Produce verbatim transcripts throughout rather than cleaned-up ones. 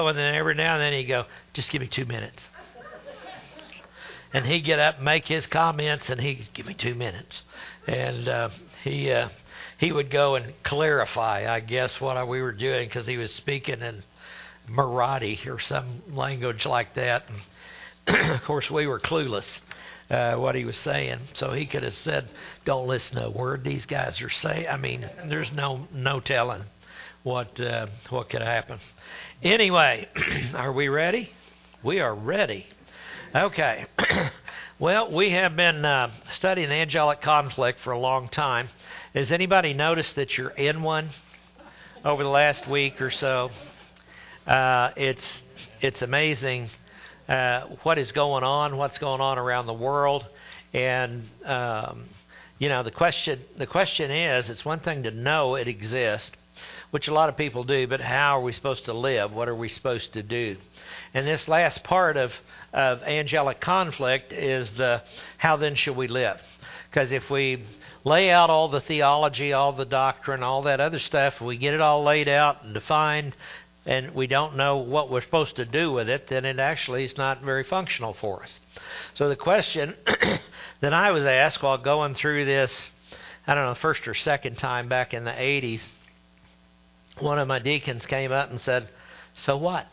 And then every now and then he'd go, just give me two minutes. And he'd get up and make his comments, and he'd give me two minutes. And uh, he uh, he would go and clarify, I guess, what we were doing, because he was speaking in Marathi or some language like that. And of course, we were clueless uh, what he was saying. So he could have said, don't listen to a word these guys are saying. I mean, there's no no telling what uh, what could happen. Anyway, are we ready? We are ready. Okay. Well, we have been uh, studying angelic conflict for a long time. Has anybody noticed that you're in one over the last week or so? Uh, it's it's amazing uh, what is going on, what's going on around the world, and um, you know the question the question is, it's one thing to know it exists, which a lot of people do, but how are we supposed to live? What are we supposed to do? And this last part of, of angelic conflict is the how then should we live? Because if we lay out all the theology, all the doctrine, all that other stuff, we get it all laid out and defined, and we don't know what we're supposed to do with it, then it actually is not very functional for us. So the question that I was asked while going through this, I don't know, first or second time back in the eighties, one of my deacons came up and said, so what?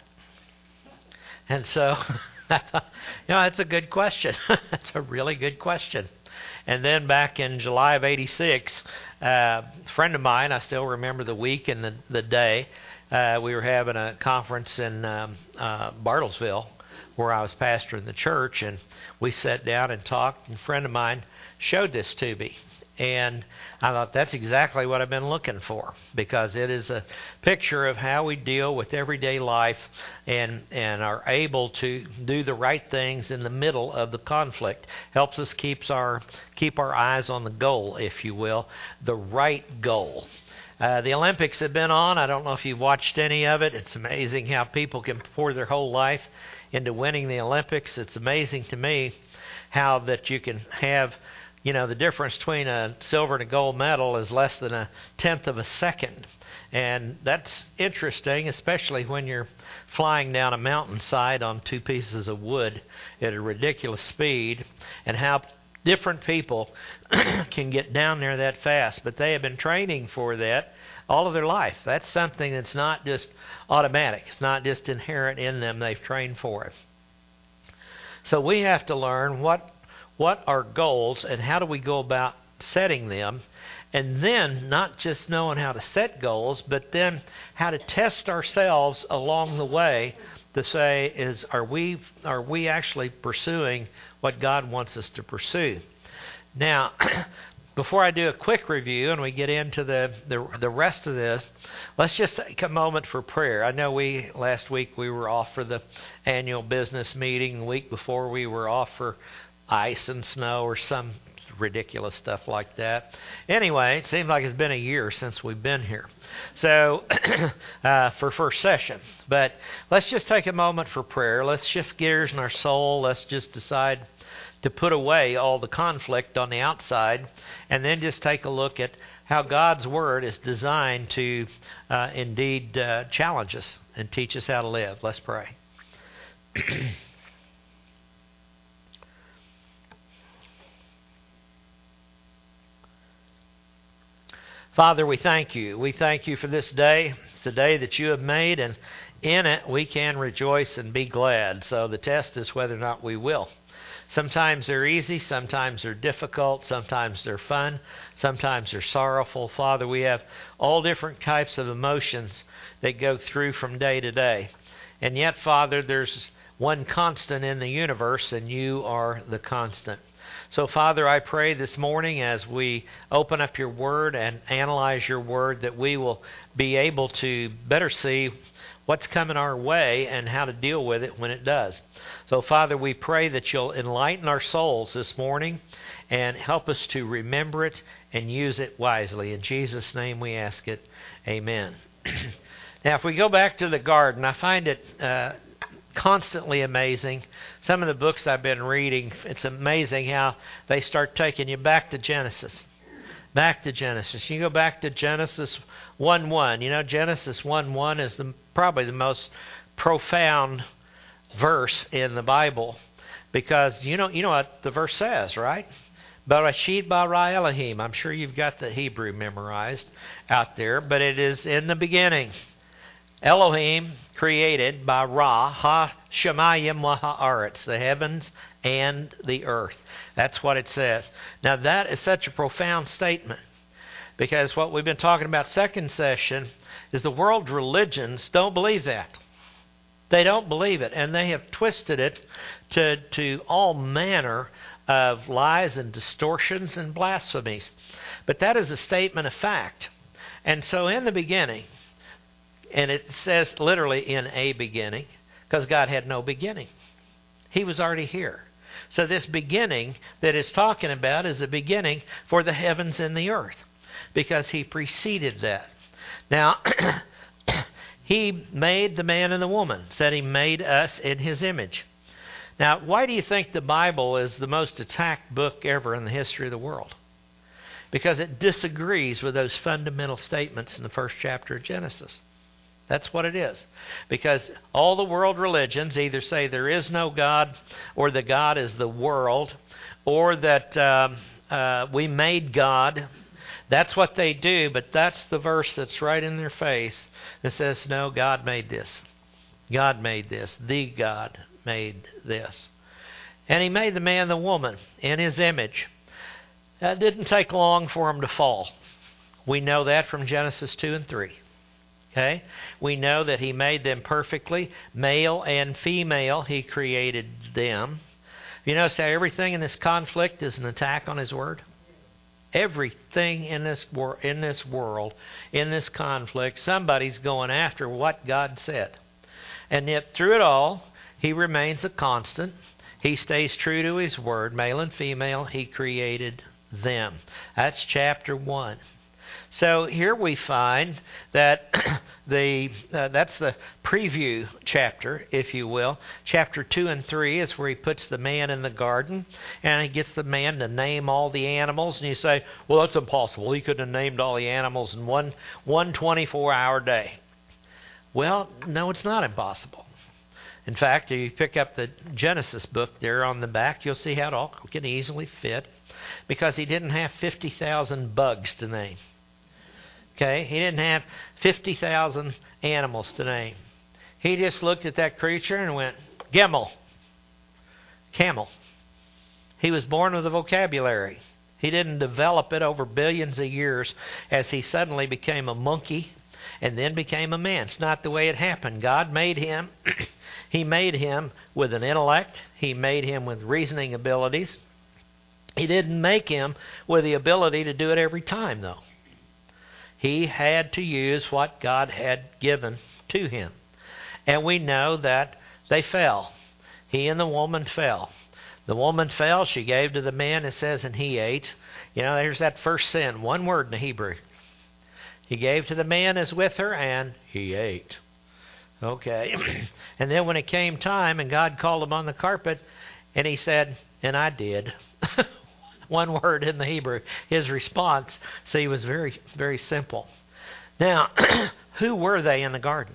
And so, I thought, you know, that's a good question. That's a really good question. And then back in July of eighty-six, uh, a friend of mine, I still remember the week and the, the day, uh, we were having a conference in um, uh, Bartlesville where I was pastoring the church, and we sat down and talked, and a friend of mine showed this to me. And I thought, that's exactly what I've been looking for, because it is a picture of how we deal with everyday life and and are able to do the right things in the middle of the conflict. Helps us keeps our keep our eyes on the goal, if you will, the right goal. Uh, the Olympics have been on. I don't know if you've watched any of it. It's amazing how people can pour their whole life into winning the Olympics. It's amazing to me how that you can have, you know, the difference between a silver and a gold medal is less than a tenth of a second. And that's interesting, especially when you're flying down a mountainside on two pieces of wood at a ridiculous speed, and how different people can get down there that fast. But they have been training for that all of their life. That's something that's not just automatic. It's not just inherent in them. They've trained for it. So we have to learn what What are goals and how do we go about setting them? And then not just knowing how to set goals, but then how to test ourselves along the way to say, is are we are we actually pursuing what God wants us to pursue? Now, before I do a quick review and we get into the, the the rest of this, let's just take a moment for prayer. I know we last week we were off for the annual business meeting. The week before we were off for ice and snow or some ridiculous stuff like that. Anyway, it seems like it's been a year since we've been here. So, uh, for first session. But let's just take a moment for prayer. Let's shift gears in our soul. Let's just decide to put away all the conflict on the outside, and then just take a look at how God's Word is designed to uh, indeed uh, challenge us and teach us how to live. Let's pray. Father, we thank you. We thank you for this day. It's a day that you have made, and in it we can rejoice and be glad. So the test is whether or not we will. Sometimes they're easy, sometimes they're difficult, sometimes they're fun, sometimes they're sorrowful. Father, we have all different types of emotions that go through from day to day. And yet, Father, there's one constant in the universe, and you are the constant. So, Father, I pray this morning as we open up your Word and analyze your Word that we will be able to better see what's coming our way and how to deal with it when it does. So, Father, we pray that you'll enlighten our souls this morning and help us to remember it and use it wisely. In Jesus' name we ask it. Amen. Now, if we go back to the garden, I find it uh, constantly amazing. Some of the books I've been reading, it's amazing how they start taking you back to Genesis. Back to Genesis. You go back to Genesis one one. You know, Genesis one one is the, probably the most profound verse in the Bible, because you know you know what the verse says, right? Bereshit bara Elohim. I'm sure you've got the Hebrew memorized out there, but it is in the beginning. Elohim created by Ra, Ha Shemayim wa Haaretz, the heavens and the earth. That's what it says. Now that is such a profound statement, because what we've been talking about second session is the world religions don't believe that. They don't believe it, and they have twisted it to, to all manner of lies and distortions and blasphemies. But that is a statement of fact. And so in the beginning, and it says literally in a beginning, because God had no beginning. He was already here. So this beginning that it's talking about is a beginning for the heavens and the earth, because He preceded that. Now, He made the man and the woman, said He made us in His image. Now, why do you think the Bible is the most attacked book ever in the history of the world? Because it disagrees with those fundamental statements in the first chapter of Genesis. That's what it is. Because all the world religions either say there is no God, or that God is the world, or that um, uh, we made God. That's what they do, but that's the verse that's right in their face that says, no, God made this. God made this. The God made this. And He made the man and the woman in His image. It didn't take long for them to fall. We know that from Genesis two and three. Okay? We know that He made them perfectly. Male and female, He created them. You notice how everything in this conflict is an attack on His Word? Everything in this wor- in this world, in this conflict, somebody's going after what God said. And yet through it all, He remains a constant. He stays true to His Word. Male and female, He created them. That's chapter one. So here we find that the uh, that's the preview chapter, if you will. Chapter two and three is where He puts the man in the garden, and He gets the man to name all the animals. And you say, well, that's impossible. He couldn't have named all the animals in one one twenty-four hour day. Well, no, it's not impossible. In fact, if you pick up the Genesis book there on the back, you'll see how it all can easily fit, because He didn't have fifty thousand bugs to name. Okay, He didn't have fifty thousand animals to name. He just looked at that creature and went, Gimel, camel. He was born with a vocabulary. He didn't develop it over billions of years as he suddenly became a monkey and then became a man. It's not the way it happened. God made him. He made him with an intellect. He made him with reasoning abilities. He didn't make him with the ability to do it every time, though. He had to use what God had given to him. And we know that they fell. He and the woman fell. The woman fell. She gave to the man, it says, and he ate. You know, there's that first sin. One word in the Hebrew. He gave to the man as with her, and he ate. Okay. And then when it came time, and God called him on the carpet, and he said, and I did. One word in the Hebrew. His response, see, was very, very simple. Now, who were they in the garden?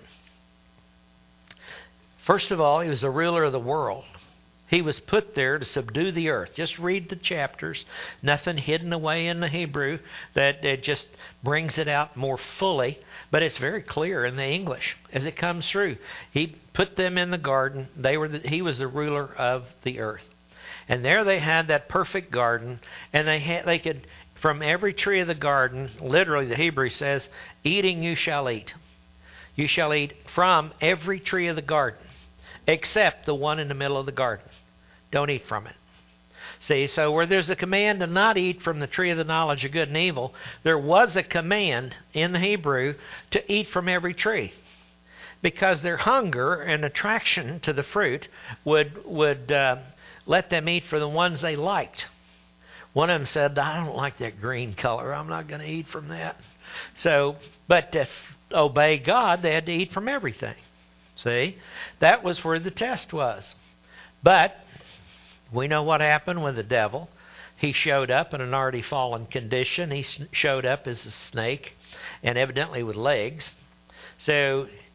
First of all, He was the ruler of the world. He was put there to subdue the earth. Just read the chapters. Nothing hidden away in the Hebrew. That it just brings it out more fully. But it's very clear in the English as it comes through. He put them in the garden. They were the, he was the ruler of the earth. And there they had that perfect garden, and they had, they could, from every tree of the garden, literally the Hebrew says, eating you shall eat. You shall eat from every tree of the garden, except the one in the middle of the garden. Don't eat from it. See, so where there's a command to not eat from the tree of the knowledge of good and evil, there was a command in the Hebrew to eat from every tree. Because their hunger and attraction to the fruit would would uh, let them eat for the ones they liked. One of them said, I don't like that green color. I'm not going to eat from that. So, but to obey God, they had to eat from everything. See? That was where the test was. But we know what happened with the devil. He showed up in an already fallen condition. He showed up as a snake, and evidently with legs. So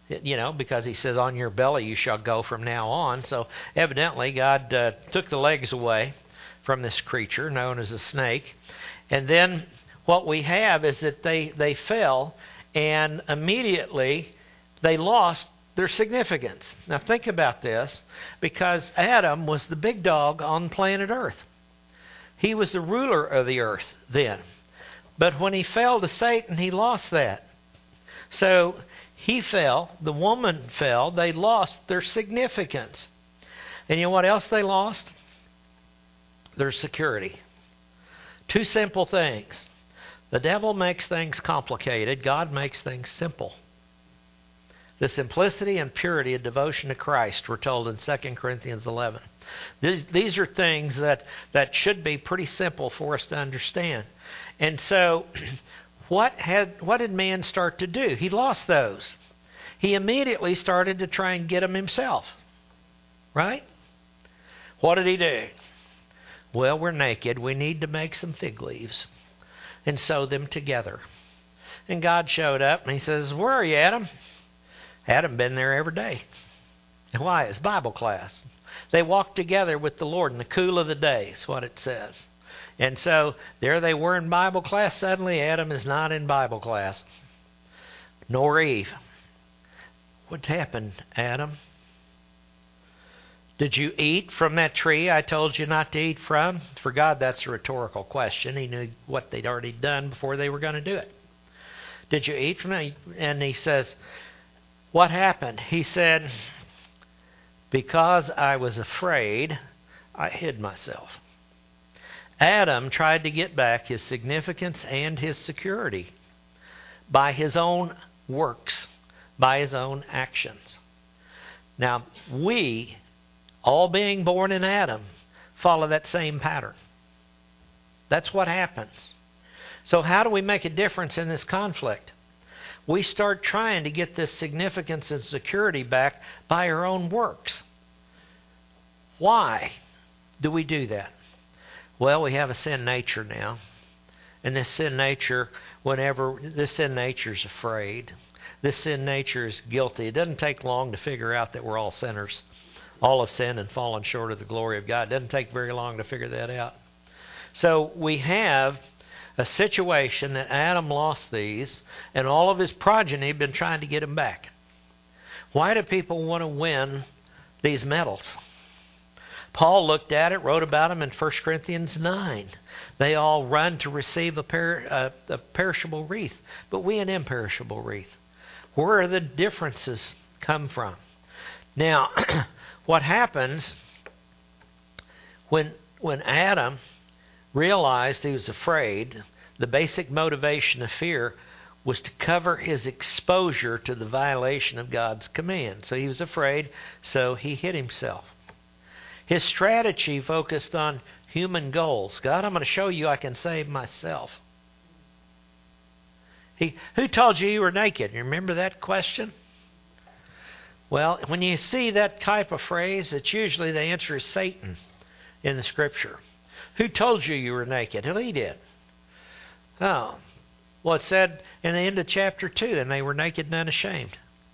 You know, because he says, on your belly you shall go from now on. So evidently God uh, took the legs away from this creature known as a snake. And then what we have is that they, they fell, and immediately they lost their significance. Now think about this, because Adam was the big dog on planet Earth. He was the ruler of the earth then. But when he fell to Satan, he lost that. So he fell, the woman fell, they lost their significance. And you know what else they lost? Their security. Two simple things. The devil makes things complicated. God makes things simple. The simplicity and purity of devotion to Christ, we're told in Second Corinthians eleven. These, these are things that, that should be pretty simple for us to understand. And so, what had what did man start to do? He lost those. He immediately started to try and get them himself. Right? What did he do? Well, we're naked. We need to make some fig leaves and sew them together. And God showed up and he says, where are you, Adam? Adam been there every day. And why? It's Bible class. They walked together with the Lord in the cool of the day, is what it says. And so there they were in Bible class. Suddenly Adam is not in Bible class. Nor Eve. What happened, Adam? Did you eat from that tree I told you not to eat from? For God, that's a rhetorical question. He knew what they'd already done before they were going to do it. Did you eat from it? And he says, what happened? He said, because I was afraid, I hid myself. Adam tried to get back his significance and his security by his own works, by his own actions. Now, we, all being born in Adam, follow that same pattern. That's what happens. So how do we make a difference in this conflict? We start trying to get this significance and security back by our own works. Why do we do that? Well, we have a sin nature now. And this sin nature, whenever this sin nature is afraid, this sin nature is guilty. It doesn't take long to figure out that we're all sinners. All have sinned and fallen short of the glory of God. It doesn't take very long to figure that out. So we have a situation that Adam lost these, and all of his progeny have been trying to get them back. Why do people want to win these medals? Paul looked at it, wrote about them in First Corinthians nine. They all run to receive a, per, a, a perishable wreath, but we an imperishable wreath. Where are the differences come from? Now, what happens when when Adam realized he was afraid, the basic motivation of fear was to cover his exposure to the violation of God's command. So he was afraid, so he hid himself. His strategy focused on human goals. God, I'm going to show you I can save myself. He, who told you you were naked? You remember that question? Well, when you see that type of phrase, it's usually the answer is Satan in the Scripture. Who told you you were naked? Well, he did. Oh, well, it said in the end of chapter two, and they were naked and unashamed.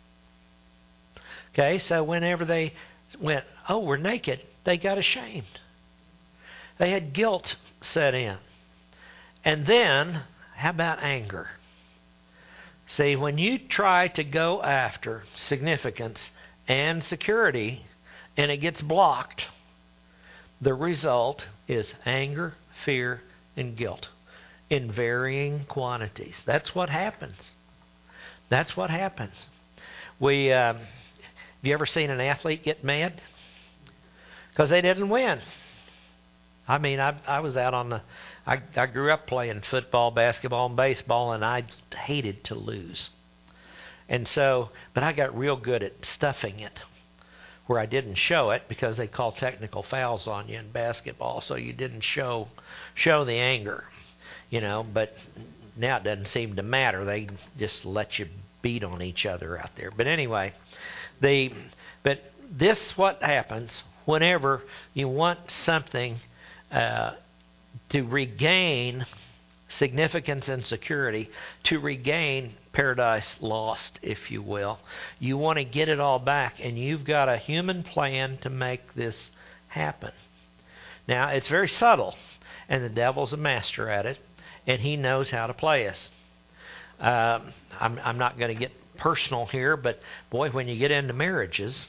Okay, so whenever they went, oh, we're naked, they got ashamed. They had guilt set in. And then, how about anger? See, when you try to go after significance and security and it gets blocked, the result is anger, fear, and guilt in varying quantities. That's what happens. That's what happens. We, um, have you ever seen an athlete get mad? Because they didn't win. I mean, I, I was out on the... I, I grew up playing football, basketball, and baseball, and I hated to lose. And so, but I got real good at stuffing it, where I didn't show it because they call technical fouls on you in basketball, so you didn't show show the anger, you know. But now it doesn't seem to matter. They just let you beat on each other out there. But anyway, the but this is what happens whenever you want something uh, to regain significance and security to regain paradise lost, if you will. You want to get it all back, and you've got a human plan to make this happen. Now, it's very subtle, and the devil's a master at it, and he knows how to play us. Um, I'm, I'm not going to get personal here, but boy, when you get into marriages,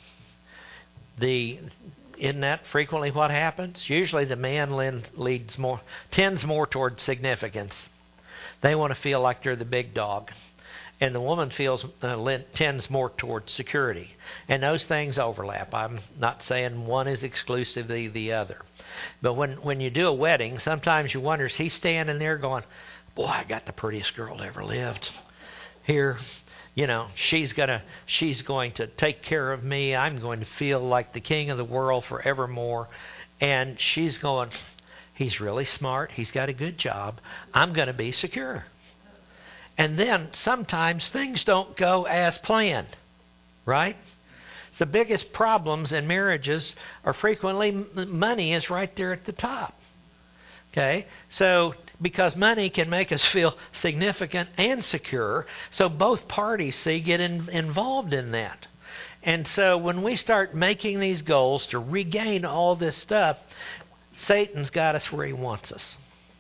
the isn't that frequently what happens? Usually the man leads more, tends more toward significance. They want to feel like they're the big dog. And the woman feels uh, tends more toward security. And those things overlap. I'm not saying one is exclusively the other. But when, when you do a wedding, sometimes you wonder, is he standing there going, boy, I got the prettiest girl that ever lived here. You know, she's gonna she's going to take care of me. I'm going to feel like the king of the world forevermore. And she's going, he's really smart. He's got a good job. I'm going to be secure. And then sometimes things don't go as planned, right? The biggest problems in marriages are frequently money is right there at the top. Okay? So because money can make us feel significant and secure, so both parties, see, get in, involved in that. And so when we start making these goals to regain all this stuff, Satan's got us where he wants us.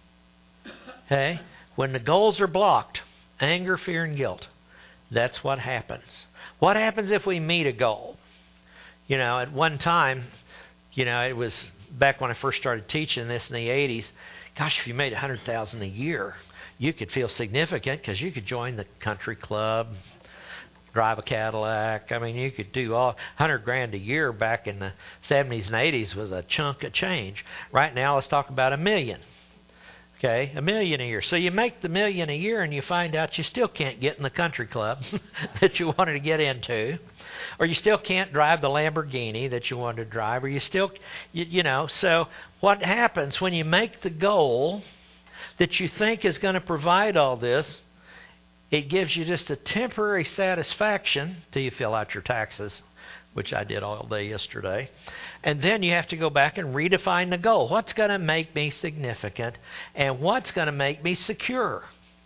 Okay? When the goals are blocked, anger, fear, and guilt, that's what happens. What happens if we meet a goal? You know, at one time, you know, it was back when I first started teaching this in the eighties. Gosh, if you made one hundred thousand dollars a year, you could feel significant because you could join the country club, drive a Cadillac. I mean, you could do all one hundred grand a year back in the seventies and eighties was a chunk of change. Right now, let's talk about a million. Okay, a million a year. So you make the million a year and you find out you still can't get in the country club that you wanted to get into. Or you still can't drive the Lamborghini that you wanted to drive. Or you still, you, you know. So what happens when you make the goal that you think is going to provide all this, it gives you just a temporary satisfaction till you fill out your taxes, which I did all day yesterday. And then you have to go back and redefine the goal. What's going to make me significant and what's going to make me secure?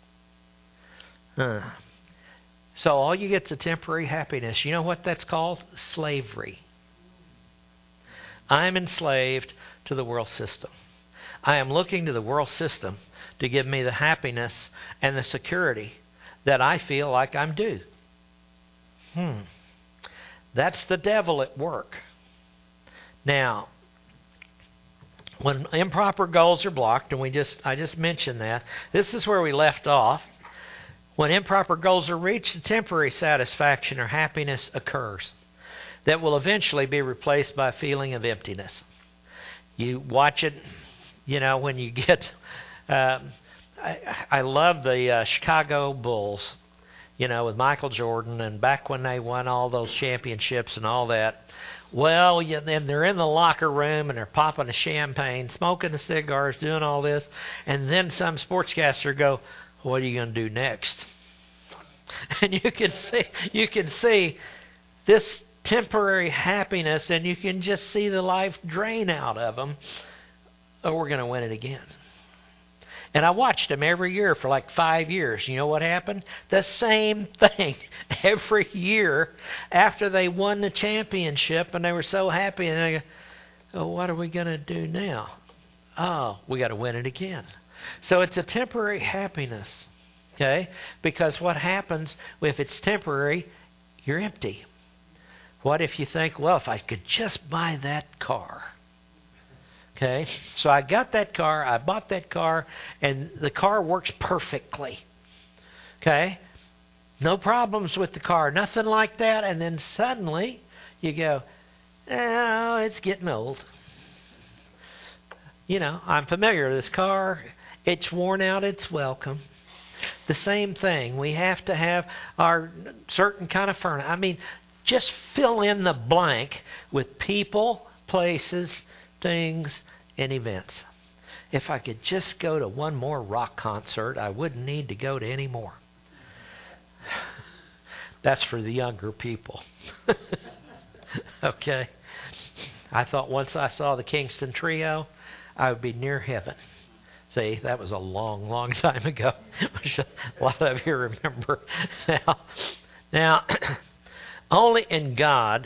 Huh. So all you get is a temporary happiness. You know what that's called? Slavery. I'm enslaved to the world system. I am looking to the world system to give me the happiness and the security that I feel like I'm due. Hmm. That's the devil at work. Now, when improper goals are blocked, and we just I just mentioned that, this is where we left off. When improper goals are reached, a temporary satisfaction or happiness occurs that will eventually be replaced by a feeling of emptiness. You watch it, you know, when you get... Uh, I, I love the uh, Chicago Bulls, you know, with Michael Jordan, and back when they won all those championships and all that. Well, you, then they're in the locker room and they're popping the champagne, smoking the cigars, doing all this, and then some sportscaster go, "What are you going to do next?" And you can see, you can see this temporary happiness, and you can just see the life drain out of them. Oh, we're going to win it again. And I watched them every year for like five years. You know what happened? The same thing every year after they won the championship, and they were so happy. And they go, "Oh, what are we going to do now?" "Oh, we got to win it again." So it's a temporary happiness, okay? Because what happens if it's temporary, you're empty. What if you think, well, if I could just buy that car? Okay, so I got that car, I bought that car, and the car works perfectly. Okay, no problems with the car, nothing like that. And then suddenly you go, "Oh, it's getting old. You know, I'm familiar with this car. It's worn out, it's welcome." The same thing. We have to have our certain kind of furniture. I mean, just fill in the blank with people, places, things, and events. If I could just go to one more rock concert, I wouldn't need to go to any more. That's for the younger people. Okay. I thought once I saw the Kingston Trio, I would be near heaven. See, that was a long, long time ago, which a lot of you remember. Now, now only in God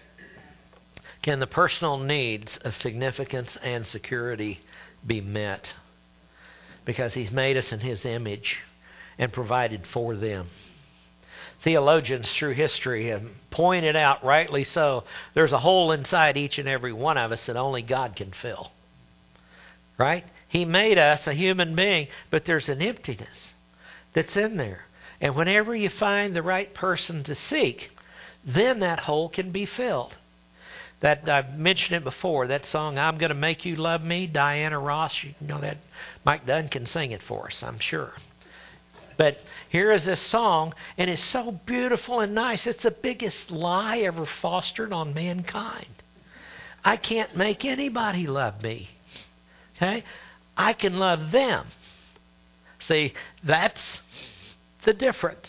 can the personal needs of significance and security be met, because He's made us in His image and provided for them. Theologians through history have pointed out, rightly so, there's a hole inside each and every one of us that only God can fill. Right? He made us a human being, but there's an emptiness that's in there. And whenever you find the right person to seek, then that hole can be filled. That I've mentioned it before, that song, I'm Gonna Make You Love Me, Diana Ross, you know that, Mike Dunn can sing it for us, I'm sure. But here is this song, and it's so beautiful and nice. It's the biggest lie ever fostered on mankind. I can't make anybody love me. Okay? I can love them. See, that's the difference.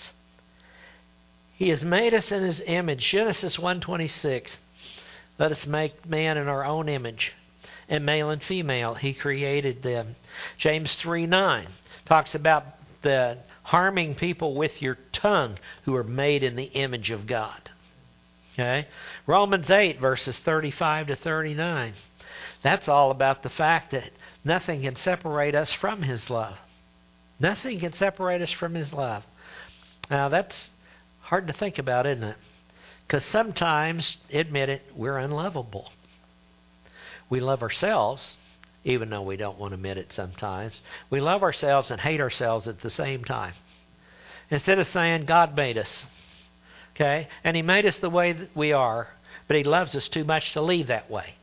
He has made us in His image. Genesis one twenty-six. Let us make man in our own image. And male and female, He created them. James three nine talks about the harming people with your tongue who are made in the image of God. Okay? Romans eight, verses thirty-five to thirty-nine. That's all about the fact that nothing can separate us from His love. Nothing can separate us from His love. Now, that's hard to think about, isn't it? Because sometimes, admit it, we're unlovable. We love ourselves, even though we don't want to admit it sometimes. We love ourselves and hate ourselves at the same time. Instead of saying, God made us, okay? And He made us the way that we are, but He loves us too much to leave that way.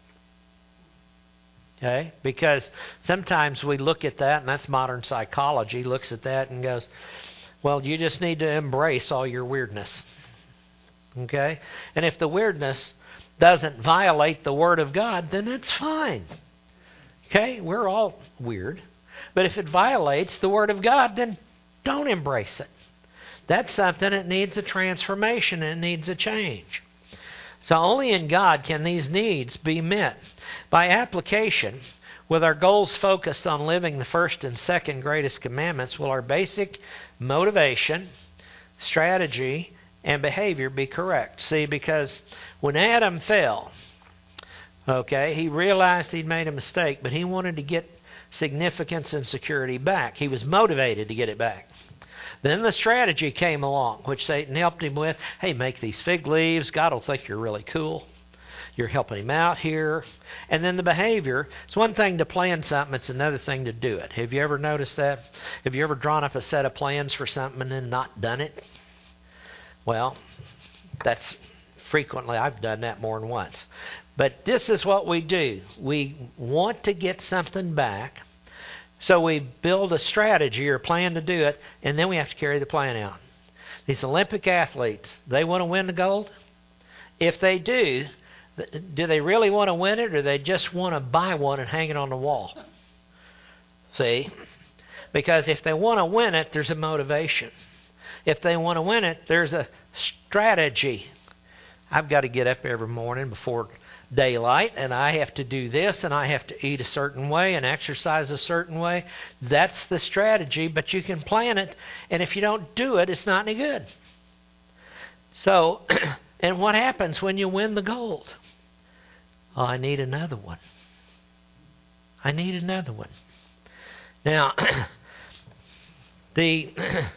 Okay? Because sometimes we look at that, and that's modern psychology, looks at that and goes, well, you just need to embrace all your weirdness. Okay? And if the weirdness doesn't violate the Word of God, then it's fine. Okay? We're all weird. But if it violates the Word of God, then don't embrace it. That's something that needs a transformation and needs a change. So only in God can these needs be met. By application, with our goals focused on living the first and second greatest commandments, will our basic motivation, strategy, and behavior be correct? See, because when Adam fell, okay, he realized he'd made a mistake, but he wanted to get significance and security back. He was motivated to get it back. Then the strategy came along, which Satan helped him with. Hey, make these fig leaves. God will think you're really cool. You're helping Him out here. And then the behavior. It's one thing to plan something. It's another thing to do it. Have you ever noticed that? Have you ever drawn up a set of plans for something and then not done it? Well, that's frequently, I've done that more than once. But this is what we do. We want to get something back. So we build a strategy or plan to do it, and then we have to carry the plan out. These Olympic athletes, they want to win the gold? If they do, do they really want to win it, or do they just want to buy one and hang it on the wall? See? Because if they want to win it, there's a motivation. If they want to win it, there's a strategy. I've got to get up every morning before daylight, and I have to do this, and I have to eat a certain way and exercise a certain way. That's the strategy, but you can plan it, and if you don't do it, it's not any good. So, and what happens when you win the gold? Oh, I need another one. I need another one. Now, the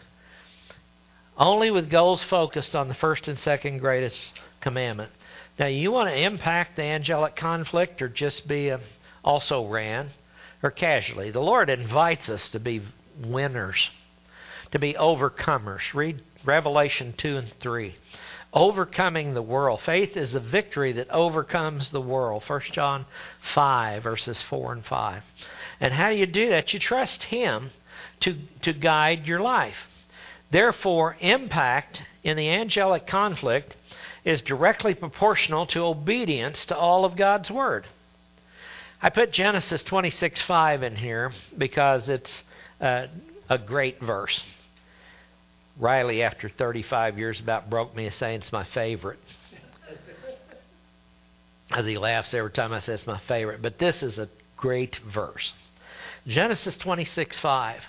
only with goals focused on the first and second greatest commandment. Now, you want to impact the angelic conflict or just be a also ran or casually? The Lord invites us to be winners, to be overcomers. Read Revelation two and three. Overcoming the world. Faith is the victory that overcomes the world. First John five, verses four and five. And how do you do that? You trust Him to, to guide your life. Therefore, impact in the angelic conflict is directly proportional to obedience to all of God's Word. I put Genesis twenty-six five in here because it's uh, a great verse. Riley, after thirty-five years, about broke me saying it's my favorite. As he laughs every time I say it's my favorite. But this is a great verse. Genesis twenty-six five.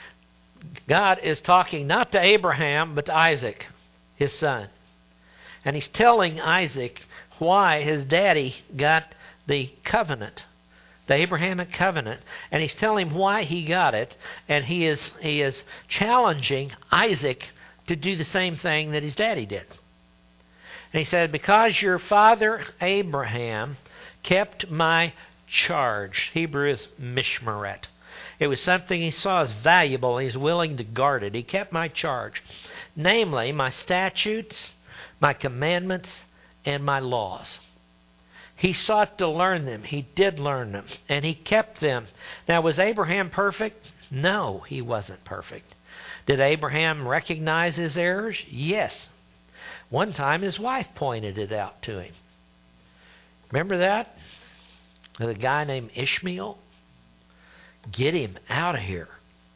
God is talking not to Abraham, but to Isaac, his son. And he's telling Isaac why his daddy got the covenant, the Abrahamic covenant. And he's telling him why he got it. And he is he is challenging Isaac to do the same thing that his daddy did. And he said, because your father Abraham kept my charge. Hebrew is mishmeret. It was something he saw as valuable. He's willing to guard it. He kept my charge, namely my statutes, my commandments, and my laws. He sought to learn them. He did learn them, and he kept them. Now, was Abraham perfect? No, he wasn't perfect. Did Abraham recognize his errors? Yes. One time his wife pointed it out to him. Remember that? The guy named Ishmael? Get him out of here.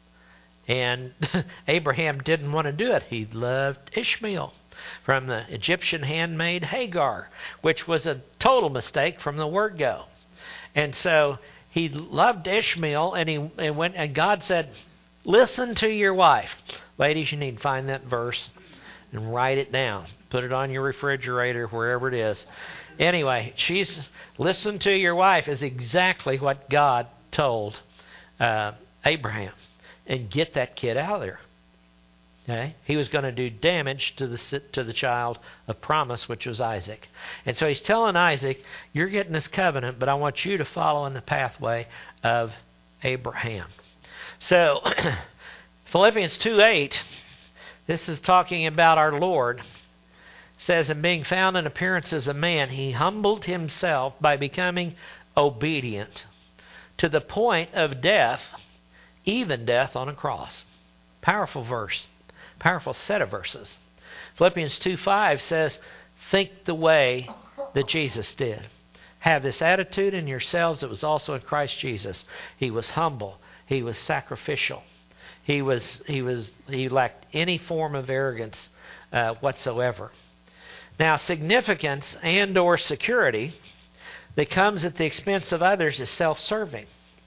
And Abraham didn't want to do it. He loved Ishmael from the Egyptian handmaid Hagar, which was a total mistake from the word go. And so he loved Ishmael, and he and went and God said, listen to your wife. Ladies, you need to find that verse and write it down. Put it on your refrigerator, wherever it is. Anyway, she's listen to your wife is exactly what God told uh, Abraham. And get that kid out of there. Okay? He was going to do damage to the to the child of promise, which was Isaac. And so he's telling Isaac, you're getting this covenant, but I want you to follow in the pathway of Abraham. So Philippians two eight, this is talking about our Lord. Says, and being found in appearance as a man, he humbled himself by becoming obedient to the point of death, even death on a cross. Powerful verse. Powerful set of verses. Philippians two five says, think the way that Jesus did. Have this attitude in yourselves that was also in Christ Jesus. He was humble. He was sacrificial. He was he was he lacked any form of arrogance uh, whatsoever. Now, significance and or security that comes at the expense of others is self-serving,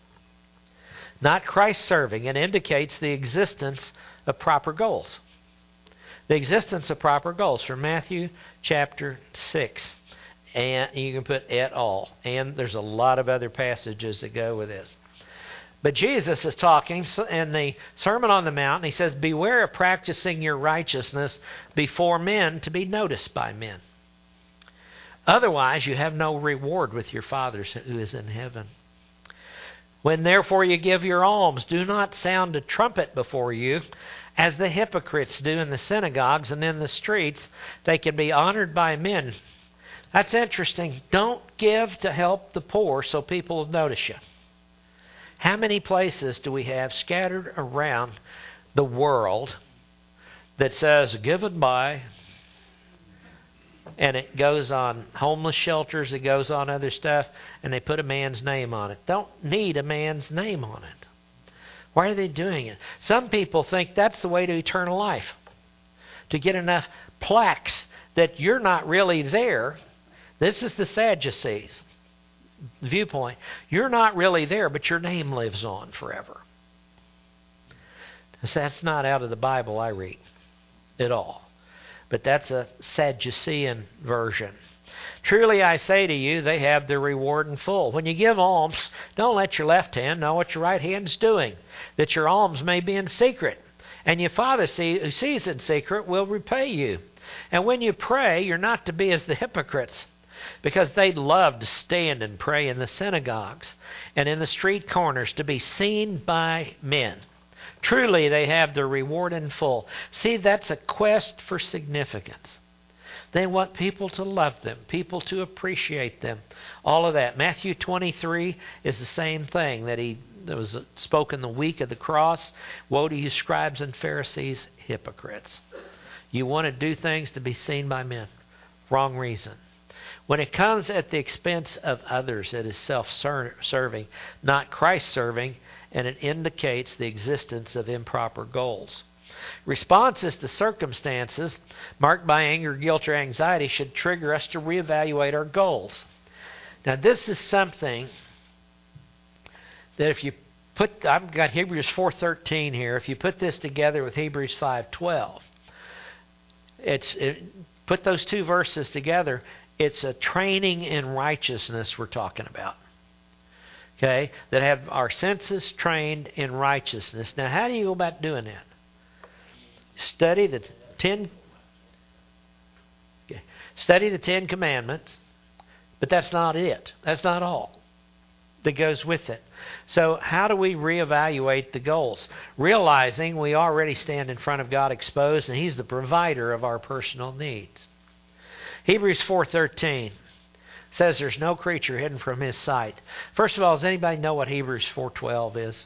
not Christ-serving. It indicates the existence of proper goals. The existence of proper goals from Matthew chapter six. And you can put et al. And there's a lot of other passages that go with this. But Jesus is talking in the Sermon on the Mount, and he says, beware of practicing your righteousness before men to be noticed by men. Otherwise, you have no reward with your Father who is in heaven. When therefore you give your alms, do not sound a trumpet before you, as the hypocrites do in the synagogues and in the streets. They can be honored by men. That's interesting. Don't give to help the poor so people will notice you. How many places do we have scattered around the world that says given by, and it goes on homeless shelters, it goes on other stuff, and they put a man's name on it? Don't need a man's name on it. Why are they doing it? Some people think that's the way to eternal life. To get enough plaques that you're not really there. This is the Sadducees viewpoint. You're not really there, but your name lives on forever. That's not out of the Bible I read at all. But that's a Sadducean version. Truly I say to you, they have their reward in full. When you give alms, don't let your left hand know what your right hand is doing, that your alms may be in secret. And your Father who sees in secret will repay you. And when you pray, you're not to be as the hypocrites, because they love to stand and pray in the synagogues and in the street corners to be seen by men. Truly, they have their reward in full. See, that's a quest for significance. They want people to love them, people to appreciate them, all of that. Matthew twenty-three is the same thing that he that was spoken the week of the cross. Woe to you, scribes and Pharisees, hypocrites. You want to do things to be seen by men. Wrong reason. When it comes at the expense of others, it is self-serving, not Christ-serving, and it indicates the existence of improper goals. Responses to circumstances marked by anger, guilt, or anxiety should trigger us to reevaluate our goals. Now, this is something that if you put I've got Hebrews four thirteen here. If you put this together with Hebrews five twelve, it's it, put those two verses together. It's a training in righteousness we're talking about. Okay, that have our senses trained in righteousness. Now, how do you go about doing that? Study the ten. Okay, study the Ten Commandments, but that's not it. That's not all that goes with it. So how do we reevaluate the goals? Realizing we already stand in front of God exposed, and He's the provider of our personal needs. Hebrews four thirteen says there's no creature hidden from His sight. First of all, does anybody know what Hebrews four twelve is?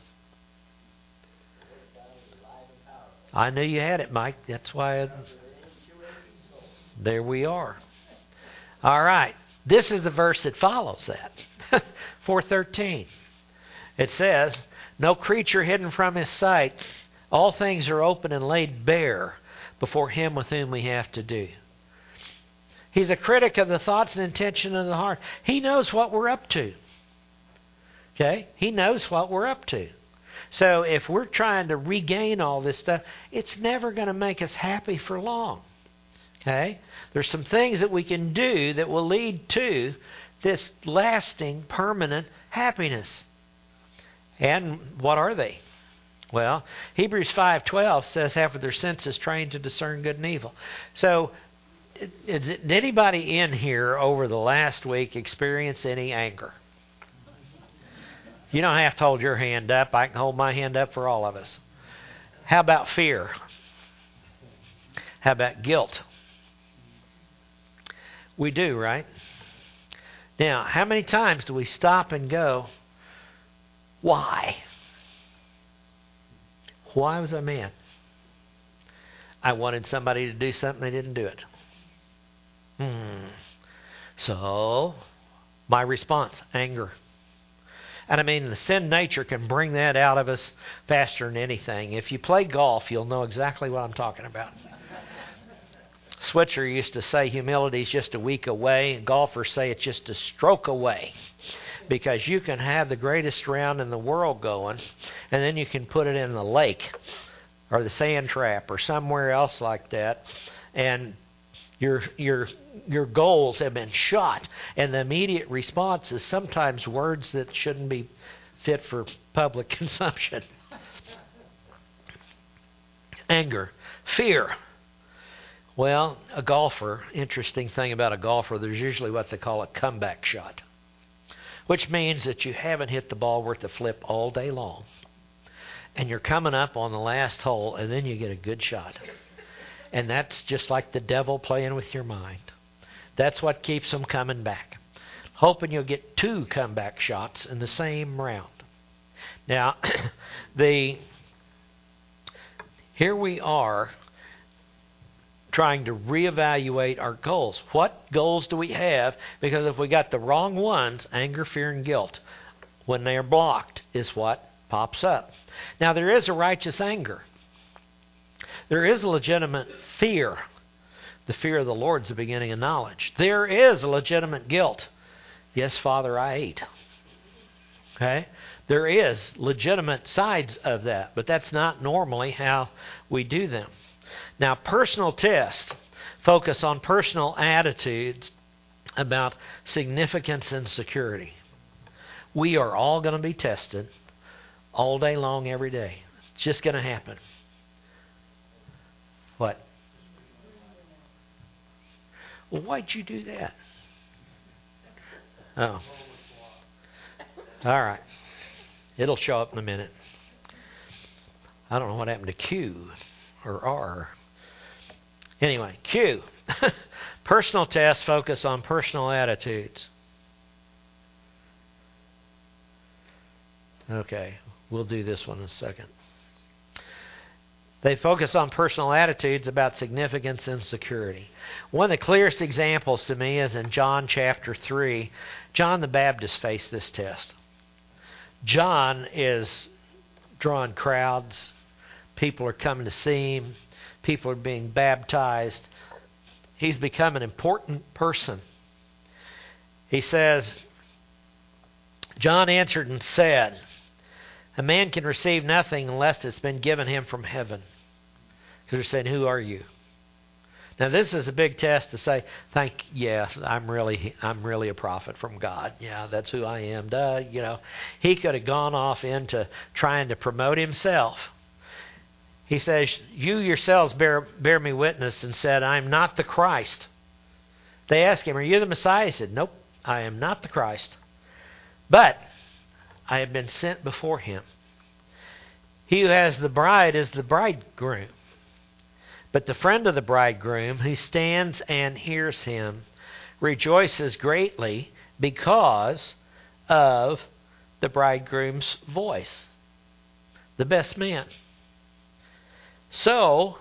I knew you had it, Mike. That's why I, there we are. All right. This is the verse that follows that. four thirteen. It says, no creature hidden from His sight. All things are open and laid bare before Him with whom we have to do. He's a critic of the thoughts and intention of the heart. He knows what we're up to. Okay? He knows what we're up to. So if we're trying to regain all this stuff, it's never going to make us happy for long. Okay? There's some things that we can do that will lead to this lasting, permanent happiness. And what are they? Well, Hebrews five twelve says, having their senses trained to discern good and evil. So, is it, did anybody in here over the last week experience any anger? You don't have to hold your hand up. I can hold my hand up for all of us. How about fear? How about guilt? We do, right? Now, how many times do we stop and go, why? Why was I mad? I wanted somebody to do something, they didn't do it. Hmm. So, my response, anger. And I mean, the sin nature can bring that out of us faster than anything. If you play golf, you'll know exactly what I'm talking about. Switzer used to say humility is just a week away, and golfers say it's just a stroke away. Because you can have the greatest round in the world going, and then you can put it in the lake or the sand trap or somewhere else like that, and your your your goals have been shot, and the immediate response is sometimes words that shouldn't be fit for public consumption. Anger, fear. Well, a golfer, interesting thing about a golfer, there's usually what they call a comeback shot, which means that you haven't hit the ball worth a flip all day long, and you're coming up on the last hole, and then you get a good shot. And that's just like the devil playing with your mind. That's what keeps them coming back, hoping you'll get two comeback shots in the same round. Now, the here we are trying to reevaluate our goals. What goals do we have? Because if we got the wrong ones, anger, fear, and guilt, when they are blocked, is what pops up. Now, there is a righteous anger. There is a legitimate fear. The fear of the Lord is the beginning of knowledge. There is a legitimate guilt. Yes, Father, I ate. Okay? There is legitimate sides of that, but that's not normally how we do them. Now, personal tests focus on personal attitudes about significance and security. We are all going to be tested all day long, every day. It's just going to happen. What? Well, why'd you do that? Oh. All right. It'll show up in a minute. I don't know what happened to Q or R. Anyway, Q. Personal tests focus on personal attitudes. Okay, we'll do this one in a second. They focus on personal attitudes about significance and security. One of the clearest examples to me is in John chapter three. John the Baptist faced this test. John is drawing crowds. People are coming to see him. People are being baptized. He's become an important person. He says, John answered and said, A man can receive nothing unless it's been given him from heaven. Because they're saying, who are you? Now this is a big test to say, thank yes, I'm really I'm really a prophet from God. Yeah, that's who I am. Duh, you know. He could have gone off into trying to promote himself. He says, you yourselves bear bear me witness and said, I'm not the Christ. They asked him, are you the Messiah? He said, nope, I am not the Christ. But I have been sent before him. He who has the bride is the bridegroom. But the friend of the bridegroom, who stands and hears him, rejoices greatly because of the bridegroom's voice. The best man. So,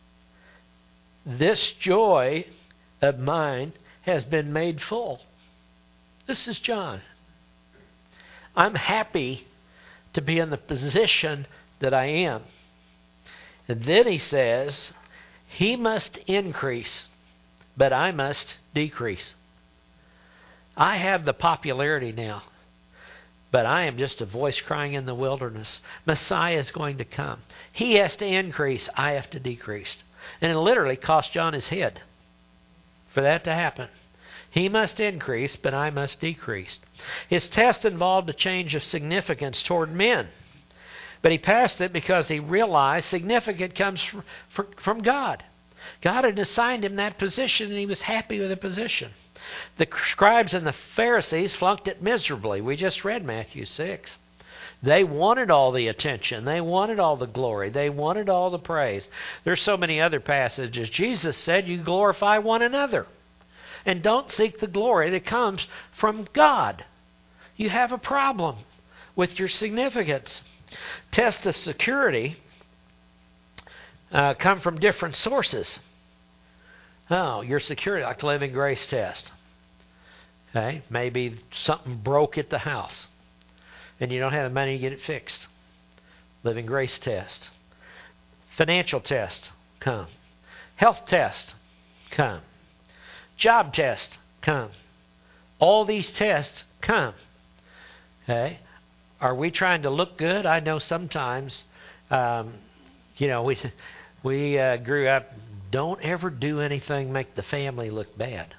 this joy of mine has been made full. This is John. I'm happy to be in the position that I am. And then he says, he must increase, but I must decrease. I have the popularity now, but I am just a voice crying in the wilderness. Messiah is going to come. He has to increase, I have to decrease. And it literally cost John his head for that to happen. He must increase, but I must decrease. His test involved a change of significance toward men. But he passed it because he realized significance comes from God. God had assigned him that position, and he was happy with the position. The scribes and the Pharisees flunked it miserably. We just read Matthew six. They wanted all the attention. They wanted all the glory. They wanted all the praise. There's so many other passages. Jesus said, you glorify one another. And don't seek the glory that comes from God. You have a problem with your significance. Tests of security uh, come from different sources. Oh, your security, like the Living Grace test. Okay, maybe something broke at the house and you don't have the money to get it fixed. Living Grace test. Financial test, come. Health test, come. Job test, come. All these tests come. Okay. Are we trying to look good? I know sometimes, um, you know, we we uh, grew up, don't ever do anything make the family look bad.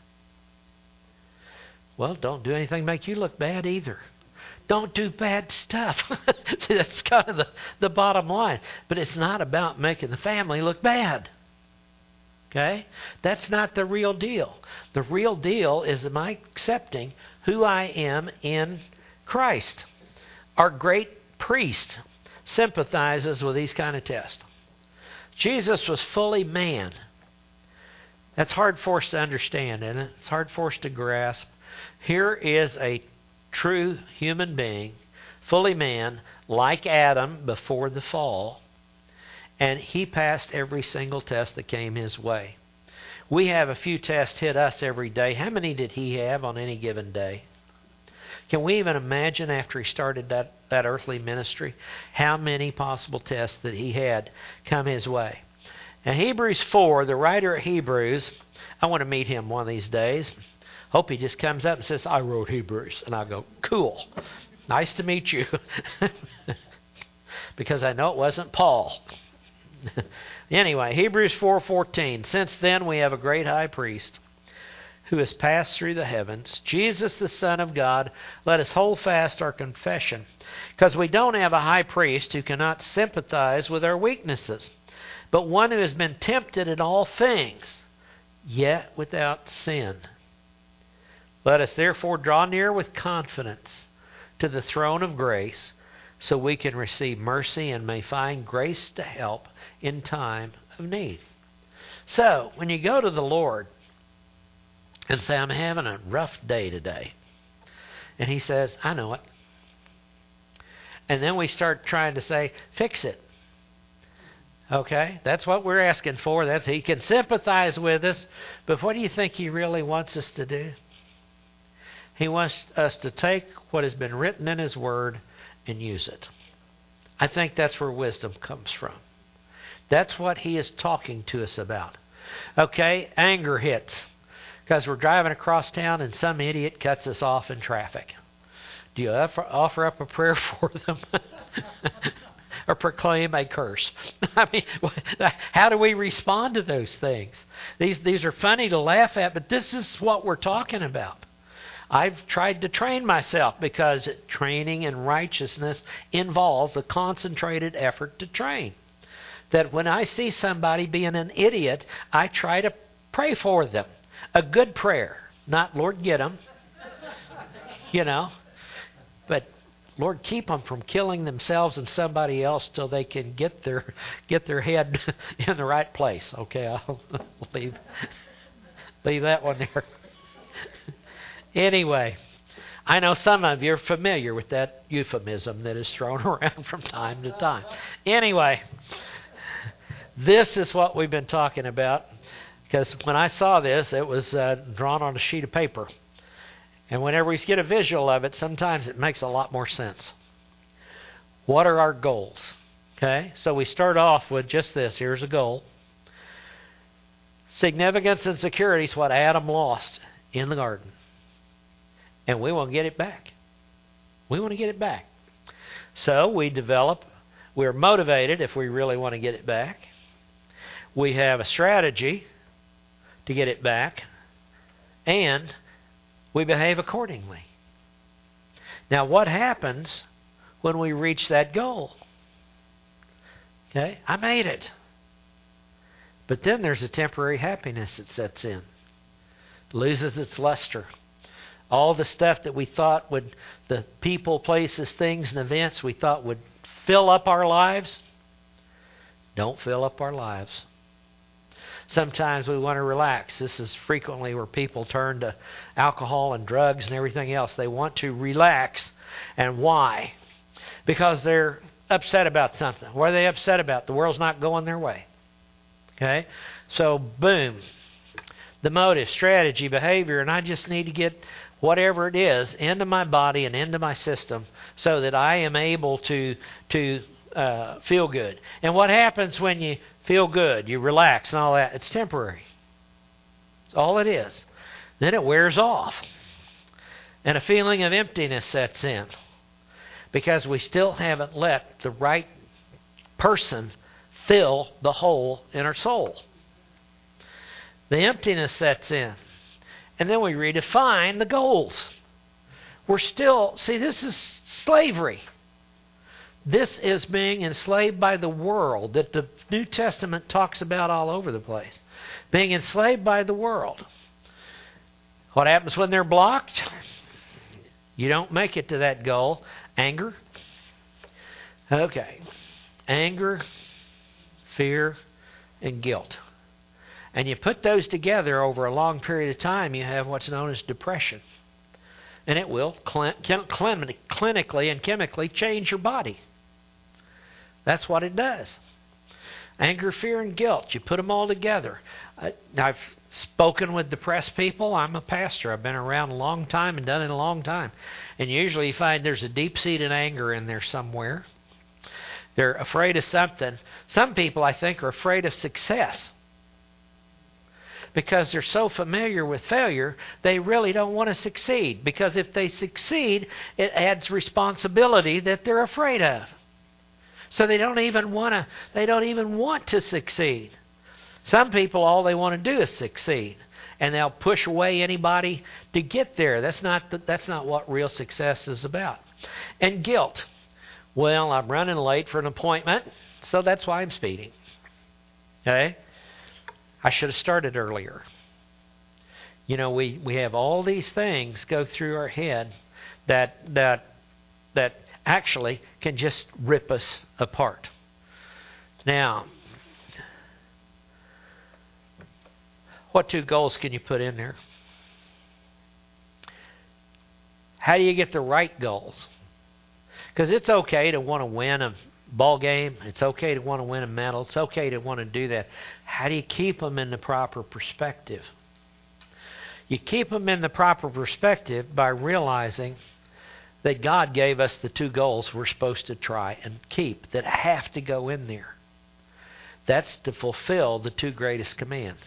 Well, don't do anything make you look bad either. Don't do bad stuff. See, that's kind of the, the bottom line. But it's not about making the family look bad. Okay? That's not the real deal. The real deal is, am I accepting who I am in Christ? Our great priest sympathizes with these kind of tests. Jesus was fully man. That's hard for us to understand, isn't it? It's hard for us to grasp. Here is a true human being, fully man, like Adam before the fall, and he passed every single test that came his way. We have a few tests hit us every day. How many did he have on any given day? Can we even imagine after he started that, that earthly ministry how many possible tests that he had come his way? Now, Hebrews four, the writer of Hebrews, I want to meet him one of these days. Hope he just comes up and says, I wrote Hebrews. And I'll go, cool. Nice to meet you. Because I know it wasn't Paul. Anyway, Hebrews four fourteen. Since then we have a great high priest who has passed through the heavens, Jesus the Son of God. Let us hold fast our confession, because we don't have a high priest who cannot sympathize with our weaknesses, but one who has been tempted in all things, yet without sin. Let us therefore draw near with confidence to the throne of grace, so we can receive mercy and may find grace to help in time of need. So, when you go to the Lord and say, I'm having a rough day today, and he says, I know it. And then we start trying to say, fix it. Okay, that's what we're asking for. That's he can sympathize with us, but what do you think he really wants us to do? He wants us to take what has been written in his word and use it. I think that's where wisdom comes from. That's what he is talking to us about. Okay, anger hits because we're driving across town and some idiot cuts us off in traffic. Do you offer, offer up a prayer for them? Or proclaim a curse? I mean, how do we respond to those things? These these are funny to laugh at, but this is what we're talking about. I've tried to train myself because training in righteousness involves a concentrated effort to train. That when I see somebody being an idiot, I try to pray for them. A good prayer, not Lord get them, you know, but Lord, keep them from killing themselves and somebody else till they can get their get their head in the right place. Okay, I'll leave leave that one there. Anyway, I know some of you are familiar with that euphemism that is thrown around from time to time. Anyway, this is what we've been talking about, because when I saw this, it was uh, drawn on a sheet of paper. And whenever we get a visual of it, sometimes it makes a lot more sense. What are our goals? Okay, so we start off with just this. Here's a goal. Significance and security is what Adam lost in the garden. And we want to get it back. We want to get it back. So we develop, we're motivated if we really want to get it back. We have a strategy to get it back. And we behave accordingly. Now, what happens when we reach that goal? Okay, I made it. But then there's a temporary happiness that sets in. It loses its luster. All the stuff that we thought would, the people, places, things, and events we thought would fill up our lives, don't fill up our lives. Sometimes we want to relax. This is frequently where people turn to alcohol and drugs and everything else. They want to relax. And why? Because they're upset about something. What are they upset about? The world's not going their way. Okay? So, boom. The motive, strategy, behavior, and I just need to get whatever it is into my body and into my system so that I am able to to uh, feel good. And what happens when you feel good, you relax and all that? It's temporary. It's all it is. Then it wears off. And a feeling of emptiness sets in because we still haven't let the right person fill the hole in our soul. The emptiness sets in. And then we redefine the goals. We're still, see, this is slavery. This is being enslaved by the world that the New Testament talks about all over the place. Being enslaved by the world. What happens when they're blocked? You don't make it to that goal. Anger. Okay. Anger, fear, and guilt. And you put those together over a long period of time, you have what's known as depression. And it will clin- clin- clinically and chemically change your body. That's what it does. Anger, fear, and guilt. You put them all together. I, I've spoken with depressed people. I'm a pastor. I've been around a long time and done it a long time. And usually you find there's a deep-seated anger in there somewhere. They're afraid of something. Some people, I think, are afraid of success. Because they're so familiar with failure, they really don't want to succeed. Because if they succeed, it adds responsibility that they're afraid of. So they don't even want to. They don't even want to succeed. Some people, all they want to do is succeed, and they'll push away anybody to get there. That's not. The, that's not what real success is about. And guilt. Well, I'm running late for an appointment, so that's why I'm speeding. Okay. I should have started earlier. You know, we, we have all these things go through our head that that that actually can just rip us apart. Now, what two goals can you put in there? How do you get the right goals? Because it's okay to want to win a ball game. It's okay to want to win a medal. It's okay to want to do that. How do you keep them in the proper perspective? You keep them in the proper perspective by realizing that God gave us the two goals we're supposed to try and keep that have to go in there. That's to fulfill the two greatest commands.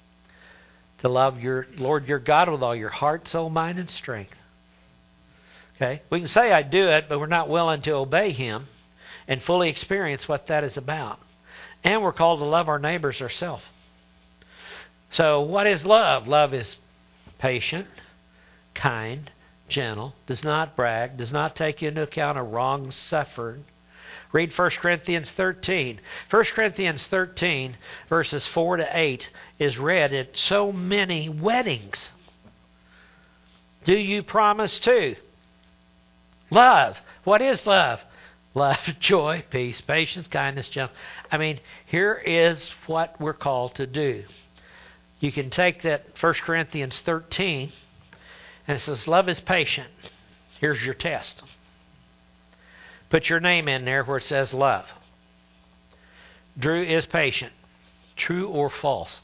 To love your Lord your God with all your heart, soul, mind, and strength. Okay? We can say I do it, but we're not willing to obey Him and fully experience what that is about. And we're called to love our neighbors ourselves. So what is love? Love is patient, kind, gentle, does not brag, does not take into account a wrong suffered. Read First Corinthians thirteen. First Corinthians thirteen, verses four to eight, is read at so many weddings. Do you promise to? Love. What is love? Love, joy, peace, patience, kindness, gentleness. I mean, here is what we're called to do. You can take that First Corinthians thirteen, and it says, love is patient. Here's your test. Put your name in there where it says love. Drew is patient. True or false?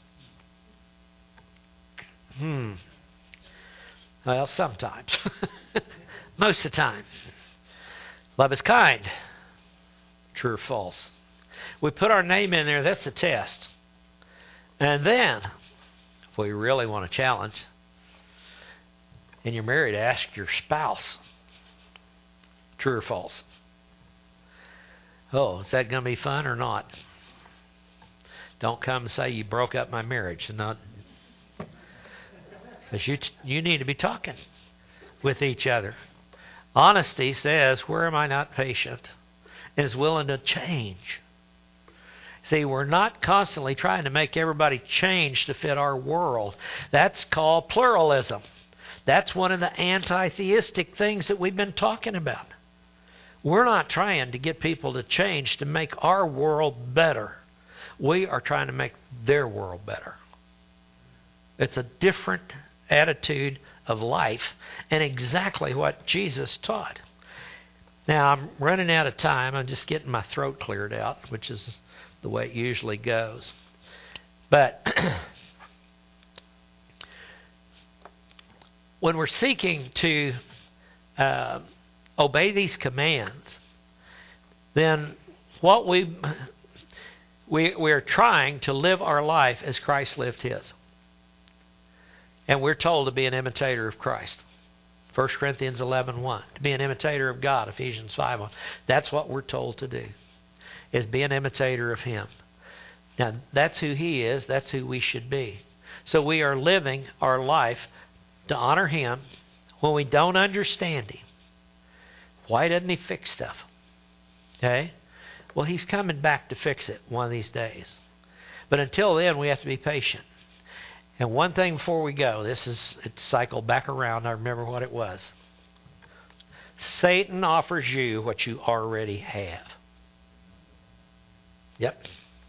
Hmm. Well, sometimes. Most of the time. Love is kind. True or false? We put our name in there. That's the test. And then, if we really want to challenge, and you're married, ask your spouse. True or false? Oh, is that going to be fun or not? Don't come and say you broke up my marriage. Not, because you, you need to be talking with each other. Honesty says, where am I not patient? And is willing to change. See, we're not constantly trying to make everybody change to fit our world. That's called pluralism. That's one of the anti-theistic things that we've been talking about. We're not trying to get people to change to make our world better. We are trying to make their world better. It's a different attitude of life and exactly what Jesus taught. Now, I'm running out of time. I'm just getting my throat cleared out, which is the way it usually goes. But when we're seeking to uh, obey these commands, then what we we we are trying to live our life as Christ lived His. And we're told to be an imitator of Christ. First Corinthians eleven one. To be an imitator of God, Ephesians five one. That's what we're told to do, is be an imitator of Him. Now, that's who He is. That's who we should be. So we are living our life to honor Him when we don't understand Him. Why doesn't He fix stuff? Okay? Well, He's coming back to fix it one of these days. But until then, we have to be patient. And one thing before we go, this is, it cycled back around. I remember what it was. Satan offers you what you already have. Yep.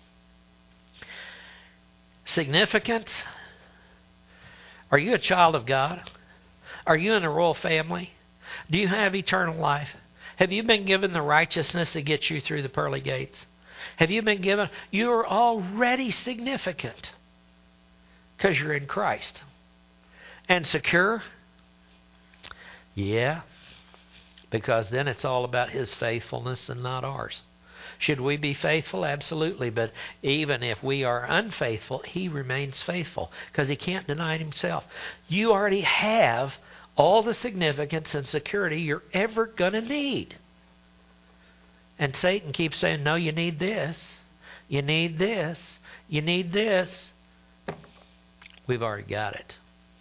Significance. Are you a child of God? Are you in the royal family? Do you have eternal life? Have you been given the righteousness that gets you through the pearly gates? Have you been given? You are already significant because you're in Christ. And secure? Yeah. Because then it's all about His faithfulness and not ours. Should we be faithful? Absolutely. But even if we are unfaithful, He remains faithful because He can't deny Himself. You already have all the significance and security you're ever going to need. And Satan keeps saying, no, you need this. You need this. You need this. We've already got it.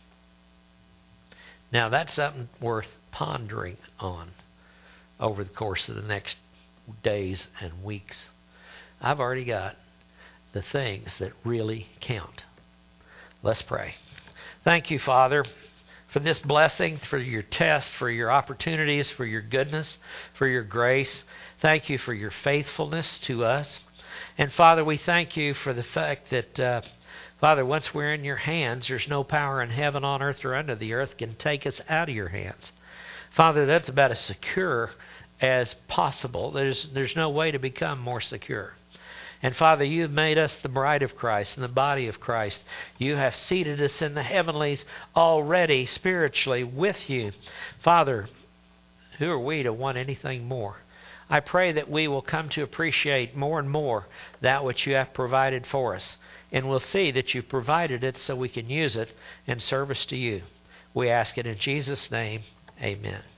Now, that's something worth pondering on over the course of the next days and weeks. I've already got the things that really count. Let's pray. Thank you, Father, for this blessing, for your test, for your opportunities, for your goodness, for your grace. Thank you for your faithfulness to us. And Father, we thank you for the fact that, uh, Father, once we're in your hands, there's no power in heaven, on earth, or under the earth can take us out of your hands. Father, that's about as secure as possible. There's, there's no way to become more secure. And Father, you've made us the bride of Christ and the body of Christ. You have seated us in the heavenlies already spiritually with you. Father, who are we to want anything more? I pray that we will come to appreciate more and more that which you have provided for us. And we'll see that you've provided it so we can use it in service to you. We ask it in Jesus' name. Amen.